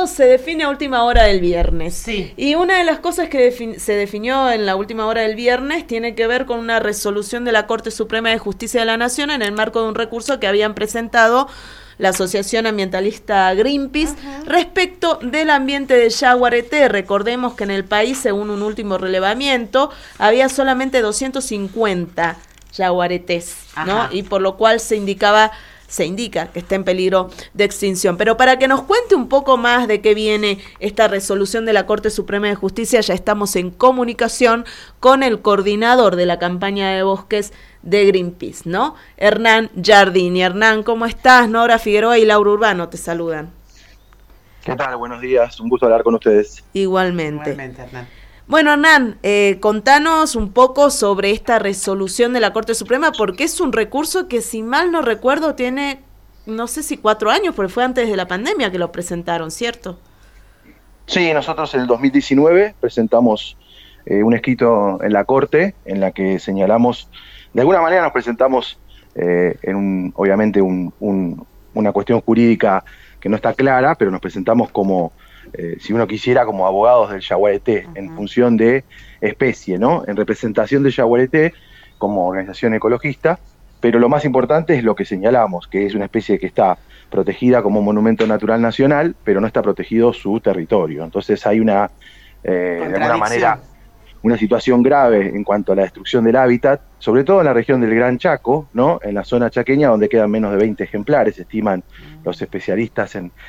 esto se define a última hora del viernes. Sí. Y una de las cosas que se definió en la última hora del viernes tiene que ver con una resolución de la Corte Suprema de Justicia de la Nación en el marco de un recurso que habían presentado la Asociación Ambientalista Greenpeace respecto del ambiente de Yaguareté. Recordemos que en el país, según un último relevamiento, había solamente 250 yaguaretés, ¿no? Y por lo cual se indica que está en peligro de extinción. Pero para que nos cuente un poco más de qué viene esta resolución de la Corte Suprema de Justicia, ya estamos en comunicación con el coordinador de la campaña de bosques de Greenpeace, ¿no? Hernán Giardini. Hernán, ¿cómo estás? Nora Figueroa y Laura Urbano te saludan. ¿Qué tal? Buenos días, un gusto hablar con ustedes. Igualmente. Igualmente, Hernán. Bueno, Hernán, contanos un poco sobre esta resolución de la Corte Suprema, porque es un recurso que, si mal no recuerdo, tiene, no sé si 4 años, porque fue antes de la pandemia que lo presentaron, ¿cierto? Sí, nosotros en el 2019 presentamos un escrito en la Corte en la que señalamos, de alguna manera nos presentamos obviamente una cuestión jurídica que no está clara, pero nos presentamos como, si uno quisiera, como abogados del yaguareté, en función de especie, ¿no? En representación del yaguareté como organización ecologista, pero lo más importante es lo que señalamos, que es una especie que está protegida como monumento natural nacional, pero no está protegido su territorio. Entonces hay una, de alguna manera, una situación grave en cuanto a la destrucción del hábitat, sobre todo en la región del Gran Chaco, ¿no? En la zona chaqueña, donde quedan menos de 20 ejemplares, estiman los especialistas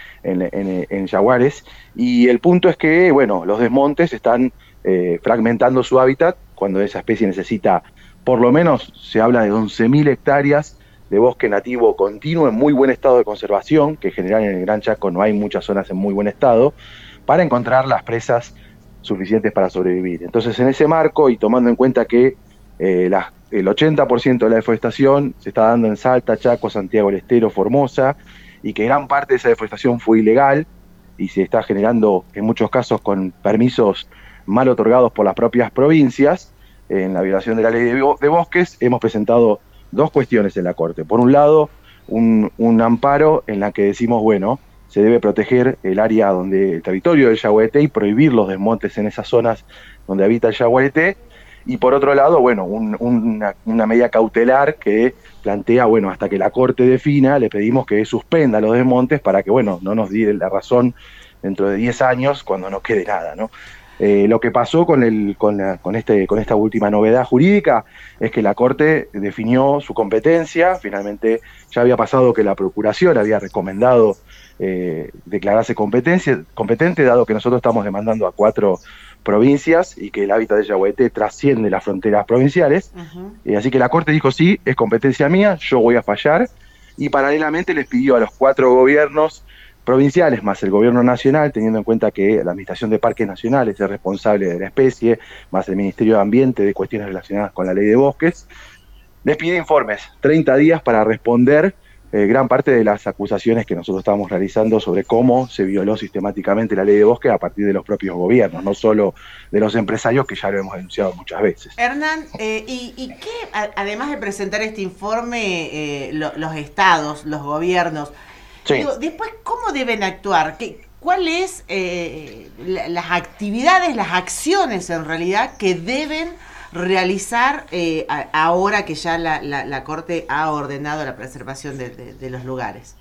en jaguares. Y el punto es que, bueno, los desmontes están fragmentando su hábitat, cuando esa especie necesita, por lo menos se habla de 11.000 hectáreas de bosque nativo continuo en muy buen estado de conservación, que en general en el Gran Chaco no hay muchas zonas en muy buen estado, para encontrar las presas suficientes para sobrevivir. Entonces, en ese marco, y tomando en cuenta que el 80% de la deforestación se está dando en Salta, Chaco, Santiago del Estero, Formosa, y que gran parte de esa deforestación fue ilegal y se está generando en muchos casos con permisos mal otorgados por las propias provincias, en la violación de la ley de bosques, hemos presentado 2 cuestiones en la Corte. Por un lado, un amparo en la que decimos, bueno, se debe proteger el área el territorio del yaguareté y prohibir los desmontes en esas zonas donde habita el yaguareté. Y por otro lado, bueno, una medida cautelar que plantea, bueno, hasta que la Corte defina, le pedimos que suspenda los desmontes para que, bueno, no nos dé la razón dentro de 10 años cuando no quede nada, ¿no? Lo que pasó con esta última novedad jurídica es que la Corte definió su competencia. Finalmente ya había pasado que la Procuración había recomendado declararse competente, dado que nosotros estamos demandando a 4 provincias y que el hábitat de yaguareté trasciende las fronteras provinciales. Así que la Corte dijo, sí, es competencia mía, yo voy a fallar, y paralelamente les pidió a los 4 gobiernos provinciales más el gobierno nacional, teniendo en cuenta que la Administración de Parques Nacionales es responsable de la especie, más el Ministerio de Ambiente de cuestiones relacionadas con la ley de bosques, les pide informes, 30 días para responder gran parte de las acusaciones que nosotros estábamos realizando sobre cómo se violó sistemáticamente la ley de bosques a partir de los propios gobiernos, no solo de los empresarios, que ya lo hemos denunciado muchas veces. Hernán, ¿y qué, además de presentar este informe, los estados, los gobiernos, sí, digo, después, ¿cómo deben actuar? ¿Cuáles las actividades, las acciones en realidad que deben realizar ahora que ya la Corte ha ordenado la preservación de los lugares?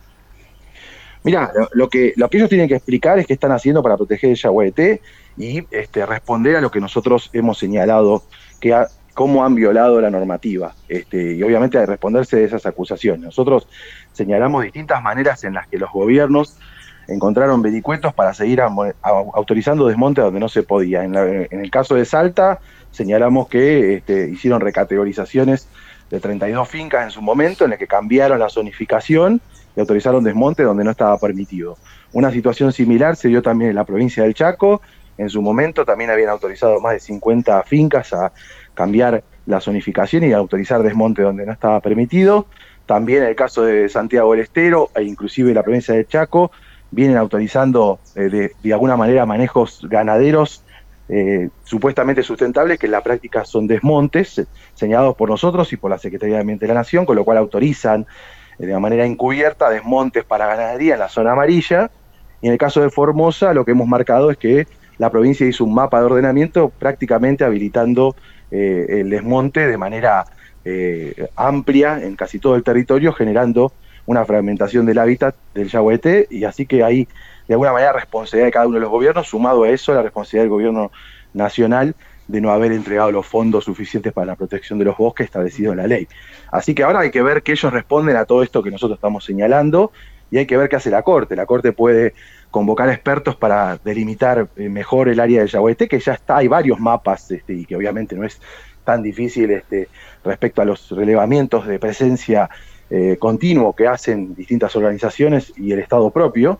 Mirá, lo que ellos tienen que explicar es qué están haciendo para proteger el yaguareté y responder a lo que nosotros hemos señalado, cómo han violado la normativa, y obviamente a responderse de esas acusaciones. Nosotros señalamos distintas maneras en las que los gobiernos encontraron vericuetos para seguir autorizando desmontes donde no se podía. En el caso de Salta, señalamos que hicieron recategorizaciones de 32 fincas en su momento, en las que cambiaron la zonificación y autorizaron desmonte donde no estaba permitido. Una situación similar se dio también en la provincia del Chaco. En su momento también habían autorizado más de 50 fincas a cambiar la zonificación y a autorizar desmonte donde no estaba permitido. También en el caso de Santiago del Estero e inclusive la provincia del Chaco vienen autorizando de alguna manera manejos ganaderos supuestamente sustentables, que en la práctica son desmontes señalados por nosotros y por la Secretaría de Ambiente de la Nación, con lo cual autorizan de manera encubierta desmontes para ganadería en la zona amarilla. y en el caso de Formosa lo que hemos marcado es que la provincia hizo un mapa de ordenamiento prácticamente habilitando el desmonte de manera amplia en casi todo el territorio, generando una fragmentación del hábitat del yaguareté, y así que hay de alguna manera responsabilidad de cada uno de los gobiernos, sumado a eso la responsabilidad del gobierno nacional de no haber entregado los fondos suficientes para la protección de los bosques establecidos en la ley. Así que ahora hay que ver que ellos responden a todo esto que nosotros estamos señalando, y hay que ver qué hace la Corte. La Corte puede convocar expertos para delimitar mejor el área del yaguareté, que ya está, hay varios mapas, y que obviamente no es tan difícil respecto a los relevamientos de presencia continuo que hacen distintas organizaciones y el Estado propio.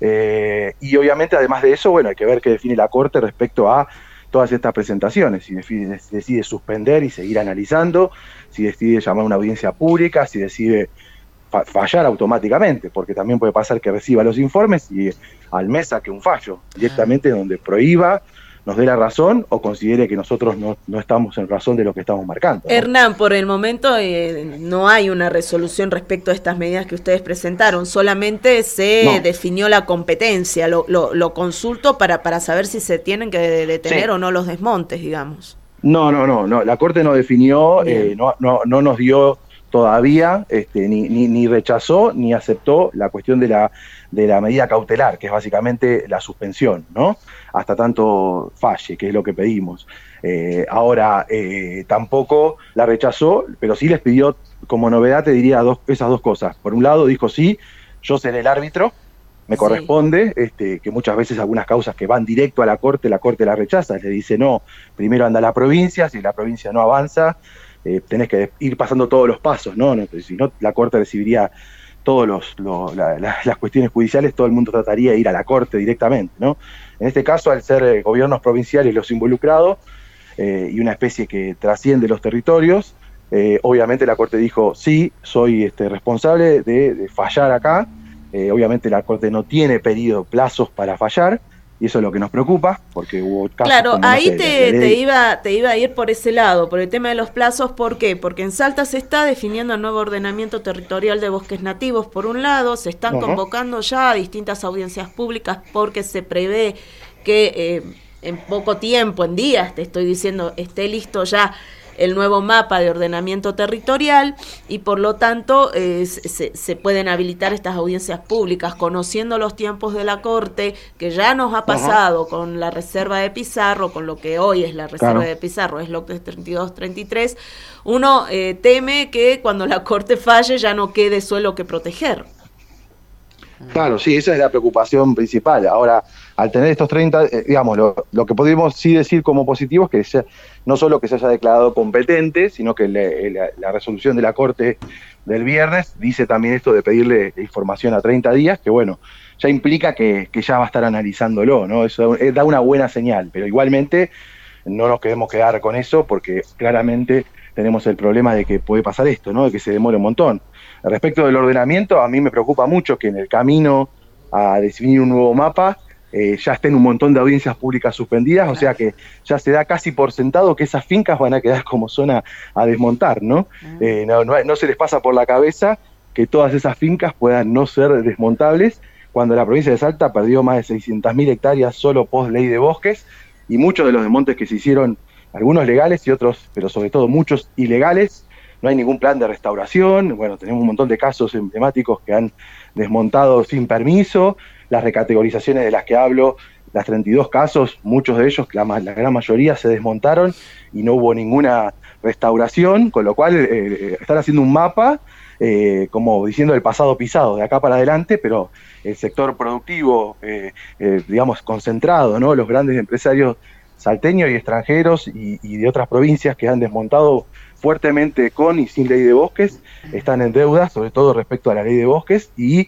Y obviamente, además de eso, bueno, hay que ver qué define la Corte respecto a todas estas presentaciones, si decide suspender y seguir analizando, si decide llamar a una audiencia pública, si decide fallar automáticamente, porque también puede pasar que reciba los informes y al mes saque un fallo directamente donde prohíba, nos dé la razón o considere que nosotros no estamos en razón de lo que estamos marcando, ¿no? Hernán, por el momento no hay una resolución respecto a estas medidas que ustedes presentaron, solamente se definió la competencia, lo consulto para saber si se tienen que detener o no los desmontes, digamos. No, la Corte no definió, no nos dio todavía, ni rechazó ni aceptó la cuestión de la medida cautelar, que es básicamente la suspensión, ¿no? Hasta tanto falle, que es lo que pedimos. Ahora, tampoco la rechazó, pero sí les pidió, como novedad, te diría esas dos cosas. Por un lado, dijo, sí, yo seré el árbitro, me corresponde, que muchas veces algunas causas que van directo a la Corte la rechaza, le dice, no, primero anda la provincia, si la provincia no avanza, tenés que ir pasando todos los pasos, ¿no? Si no, la Corte recibiría todas las cuestiones judiciales, todo el mundo trataría de ir a la Corte directamente, ¿no? En este caso, al ser gobiernos provinciales los involucrados, y una especie que trasciende los territorios, obviamente la Corte dijo, sí, soy responsable de fallar acá. Obviamente la Corte no tiene plazos para fallar, y eso es lo que nos preocupa, porque hubo casos... Claro, ahí te iba a ir por ese lado, por el tema de los plazos. ¿Por qué? Porque en Salta se está definiendo el nuevo ordenamiento territorial de bosques nativos, por un lado, se están convocando ya a distintas audiencias públicas porque se prevé que en poco tiempo, en días, te estoy diciendo, esté listo ya el nuevo mapa de ordenamiento territorial, y por lo tanto se pueden habilitar estas audiencias públicas, conociendo los tiempos de la Corte, que ya nos ha pasado con la reserva de Pizarro, con lo que hoy es la reserva de Pizarro, es lo que es 32-33, uno teme que cuando la Corte falle ya no quede suelo que proteger. Claro, sí, esa es la preocupación principal. Ahora, al tener estos 30, digamos, lo que podemos sí decir como positivo es que no solo que se haya declarado competente, sino que la resolución de la Corte del viernes dice también esto de pedirle información a 30 días, que bueno, ya implica que ya va a estar analizándolo, ¿no? Eso da una buena señal, pero igualmente no nos queremos quedar con eso, porque claramente tenemos el problema de que puede pasar esto, ¿no? De que se demore un montón. Respecto del ordenamiento, a mí me preocupa mucho que en el camino a definir un nuevo mapa ya estén un montón de audiencias públicas suspendidas, o sea que ya se da casi por sentado que esas fincas van a quedar como zona a desmontar, ¿no? No se les pasa por la cabeza que todas esas fincas puedan no ser desmontables, cuando la provincia de Salta perdió más de 600.000 hectáreas solo post ley de bosques, y muchos de los desmontes que se hicieron, algunos legales y otros, pero sobre todo muchos ilegales. No hay ningún plan de restauración. Bueno, tenemos un montón de casos emblemáticos que han desmontado sin permiso. Las recategorizaciones de las que hablo, las 32 casos, muchos de ellos, la gran mayoría, se desmontaron y no hubo ninguna restauración, con lo cual están haciendo un mapa, como diciendo el pasado pisado, de acá para adelante, pero el sector productivo, digamos, concentrado, ¿no? Los grandes empresarios salteños y extranjeros y de otras provincias que han desmontado fuertemente con y sin ley de bosques, están en deuda, sobre todo respecto a la ley de bosques, y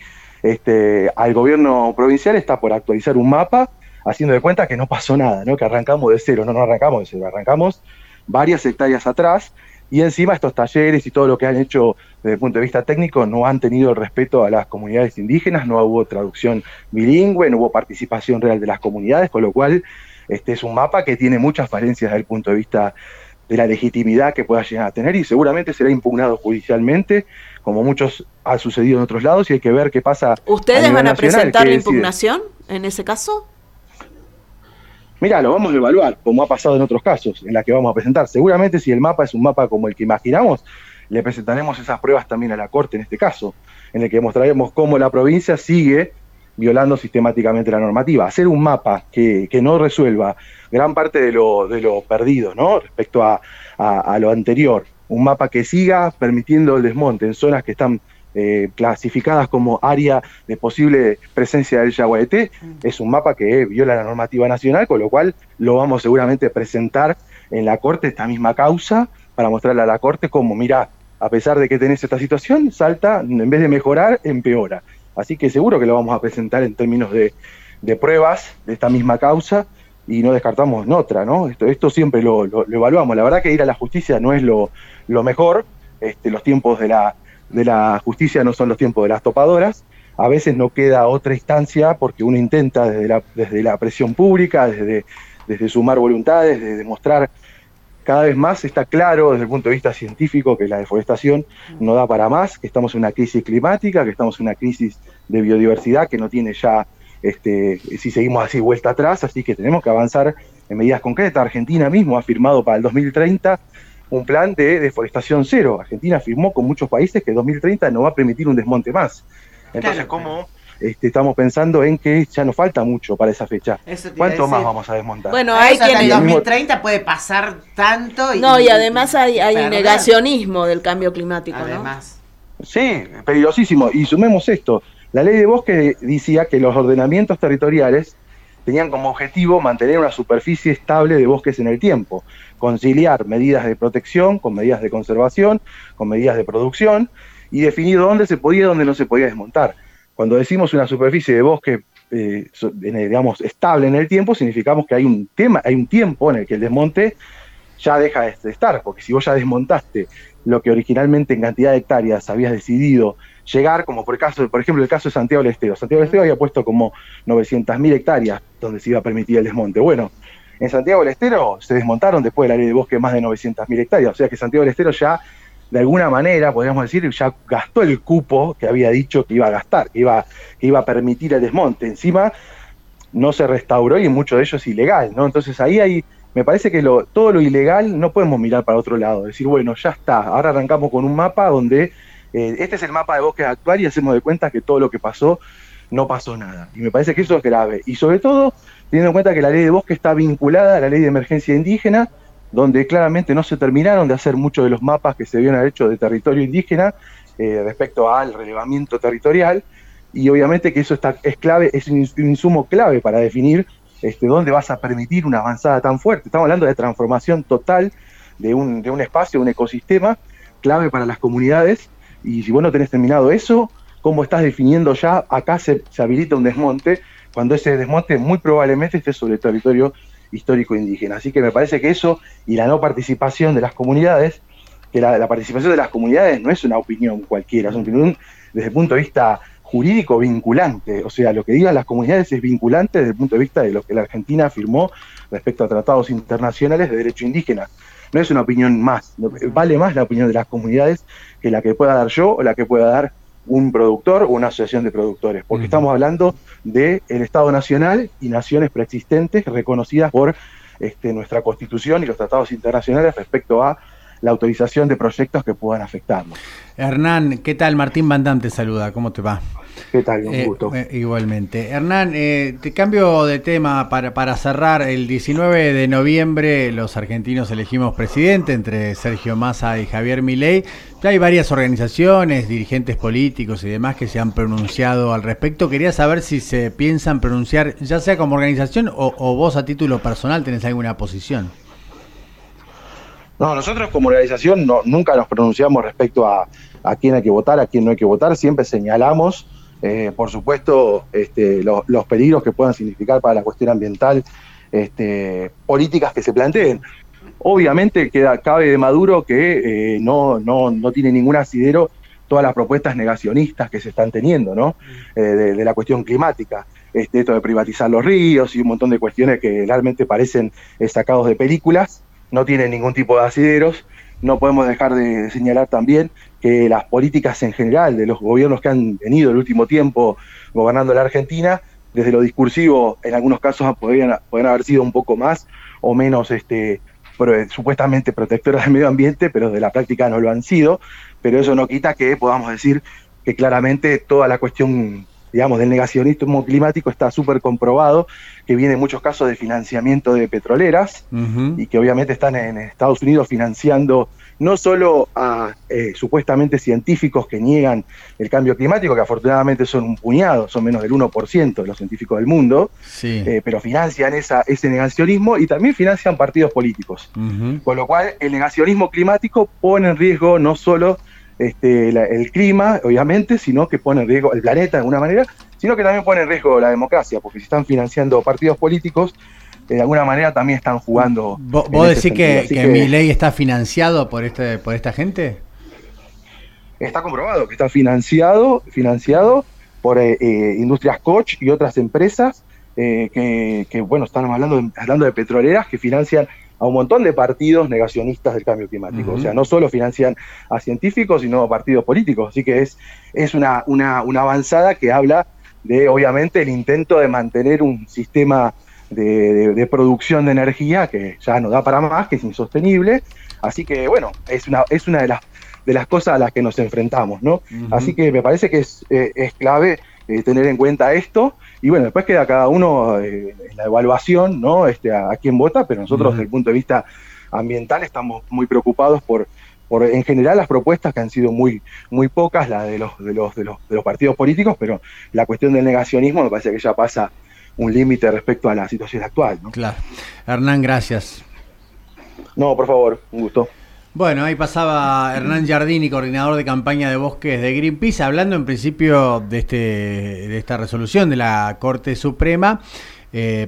al gobierno provincial está por actualizar un mapa, haciendo de cuenta que no pasó nada, ¿no? Que arrancamos de cero. No arrancamos de cero, arrancamos varias hectáreas atrás, y encima estos talleres y todo lo que han hecho desde el punto de vista técnico no han tenido el respeto a las comunidades indígenas, no hubo traducción bilingüe, no hubo participación real de las comunidades, con lo cual es un mapa que tiene muchas falencias desde el punto de vista de la legitimidad que pueda llegar a tener, y seguramente será impugnado judicialmente, como muchos ha sucedido en otros lados, y hay que ver qué pasa. ¿Ustedes van a presentar la impugnación en ese caso? Mirá, lo vamos a evaluar, como ha pasado en otros casos, en la que vamos a presentar. Seguramente si el mapa es un mapa como el que imaginamos, le presentaremos esas pruebas también a la Corte en este caso, en el que mostraremos cómo la provincia sigue violando sistemáticamente la normativa. Hacer un mapa que no resuelva gran parte de lo perdido, ¿no? Respecto a lo anterior, un mapa que siga permitiendo el desmonte en zonas que están clasificadas como área de posible presencia del yaguareté, es un mapa que viola la normativa nacional, con lo cual lo vamos seguramente a presentar en la Corte, esta misma causa, para mostrarle a la Corte cómo, mirá, a pesar de que tenés esta situación, Salta, en vez de mejorar, empeora. Así que seguro que lo vamos a presentar en términos de pruebas de esta misma causa, y no descartamos otra, ¿no? Esto siempre lo evaluamos. La verdad que ir a la justicia no es lo mejor. Los tiempos de la justicia no son los tiempos de las topadoras. A veces no queda otra instancia porque uno intenta desde la presión pública, desde sumar voluntades, de demostrar. Cada vez más está claro desde el punto de vista científico que la deforestación no da para más, que estamos en una crisis climática, que estamos en una crisis de biodiversidad que no tiene ya, si seguimos así, vuelta atrás, así que tenemos que avanzar en medidas concretas. Argentina mismo ha firmado para el 2030 un plan de deforestación cero. Argentina firmó con muchos países que 2030 no va a permitir un desmonte más. Entonces, ¿cómo? Estamos pensando en que ya nos falta mucho para esa fecha. ¿Cuánto más vamos a desmontar? Bueno, hay que en el 2030 puede pasar tanto. Y además hay negacionismo del cambio climático, además, ¿no? Sí, peligrosísimo. Y sumemos esto. La ley de bosque decía que los ordenamientos territoriales tenían como objetivo mantener una superficie estable de bosques en el tiempo, conciliar medidas de protección con medidas de conservación, con medidas de producción, y definir dónde se podía y dónde no se podía desmontar. Cuando decimos una superficie de bosque, digamos, estable en el tiempo, significamos que hay un tiempo en el que el desmonte ya deja de estar, porque si vos ya desmontaste lo que originalmente en cantidad de hectáreas habías decidido llegar, como por ejemplo el caso de Santiago del Estero. Santiago del Estero había puesto como 900.000 hectáreas donde se iba a permitir el desmonte. Bueno, en Santiago del Estero se desmontaron después de la ley de bosque más de 900.000 hectáreas, o sea que Santiago del Estero ya, de alguna manera, podríamos decir, ya gastó el cupo que había dicho que iba a gastar, que iba a permitir el desmonte. Encima no se restauró y mucho de ello es ilegal, ¿no? Entonces ahí me parece que todo lo ilegal no podemos mirar para otro lado, decir, bueno, ya está, ahora arrancamos con un mapa donde este es el mapa de bosques actual y hacemos de cuenta que todo lo que pasó no pasó nada. Y me parece que eso es grave. Y sobre todo, teniendo en cuenta que la ley de bosque está vinculada a la ley de emergencia indígena, donde claramente no se terminaron de hacer muchos de los mapas que se habían hecho de territorio indígena respecto al relevamiento territorial, y obviamente que eso es clave, es un insumo clave para definir dónde vas a permitir una avanzada tan fuerte. Estamos hablando de transformación total de un espacio, un ecosistema clave para las comunidades, y si vos no tenés terminado eso, ¿cómo estás definiendo ya acá se habilita un desmonte, cuando ese desmonte muy probablemente esté sobre el territorio histórico indígena? Así que me parece que eso, y la no participación de las comunidades, que la participación de las comunidades no es una opinión cualquiera, es una opinión desde el punto de vista jurídico vinculante, o sea, lo que digan las comunidades es vinculante desde el punto de vista de lo que la Argentina firmó respecto a tratados internacionales de derecho indígena. No es una opinión más, vale más la opinión de las comunidades que la que pueda dar yo o la que pueda dar un productor o una asociación de productores, porque estamos hablando del Estado Nacional y naciones preexistentes reconocidas por nuestra Constitución y los tratados internacionales respecto a la autorización de proyectos que puedan afectarnos. Hernán, ¿qué tal? Martín Bandam te saluda, ¿cómo te va? ¿Qué tal? Un gusto. Igualmente. Hernán, te cambio de tema para cerrar. El 19 de noviembre los argentinos elegimos presidente entre Sergio Massa y Javier Milei. Ya hay varias organizaciones, dirigentes políticos y demás que se han pronunciado al respecto. Quería saber si se piensan pronunciar, ya sea como organización o vos a título personal tenés alguna posición. No, nosotros como organización nunca nos pronunciamos respecto a quién hay que votar, a quién no hay que votar. Siempre señalamos, por supuesto, los peligros que puedan significar para la cuestión ambiental, políticas que se planteen. Obviamente cabe de Maduro que no tiene ningún asidero todas las propuestas negacionistas que se están teniendo, ¿no? De la cuestión climática. Esto de privatizar los ríos y un montón de cuestiones que realmente parecen sacados de películas. no tienen ningún tipo de asideros. No podemos dejar de señalar también que las políticas en general de los gobiernos que han venido el último tiempo gobernando la Argentina, desde lo discursivo, en algunos casos podrían haber sido un poco más o menos supuestamente protectoras del medio ambiente, pero de la práctica no lo han sido. Pero eso no quita que podamos decir que claramente toda la cuestión, digamos, del negacionismo climático está súper comprobado, que viene en muchos casos de financiamiento de petroleras, y que obviamente están en Estados Unidos financiando no solo a supuestamente científicos que niegan el cambio climático, que afortunadamente son un puñado, son menos del 1% de los científicos del mundo, sí, pero financian ese negacionismo y también financian partidos políticos. Con lo cual el negacionismo climático pone en riesgo no solo el clima, obviamente, sino que pone en riesgo el planeta de alguna manera, sino que también pone en riesgo la democracia, porque si están financiando partidos políticos, de alguna manera también están jugando. ¿Vos decís que Milei está financiado por esta gente? Está comprobado que está financiado por Industrias Koch y otras empresas que bueno, estamos hablando de petroleras que financian a un montón de partidos negacionistas del cambio climático. O sea, no solo financian a científicos, sino a partidos políticos. Así que es una avanzada que habla de, obviamente, el intento de mantener un sistema de producción de energía que ya no da para más, que es insostenible. Así que, bueno, es una de las cosas a las que nos enfrentamos, ¿no? Así que me parece que es clave tener en cuenta esto, y bueno, después queda cada uno en la evaluación, ¿no? A quién vota, pero nosotros desde el punto de vista ambiental estamos muy preocupados por en general las propuestas, que han sido muy pocas, la de los partidos políticos, pero la cuestión del negacionismo me parece que ya pasa un límite respecto a la situación actual, ¿no? Claro. Hernán, gracias. No, por favor, un gusto. Bueno, ahí pasaba Hernán Giardini, coordinador de campaña de bosques de Greenpeace, hablando en principio de esta resolución de la Corte Suprema,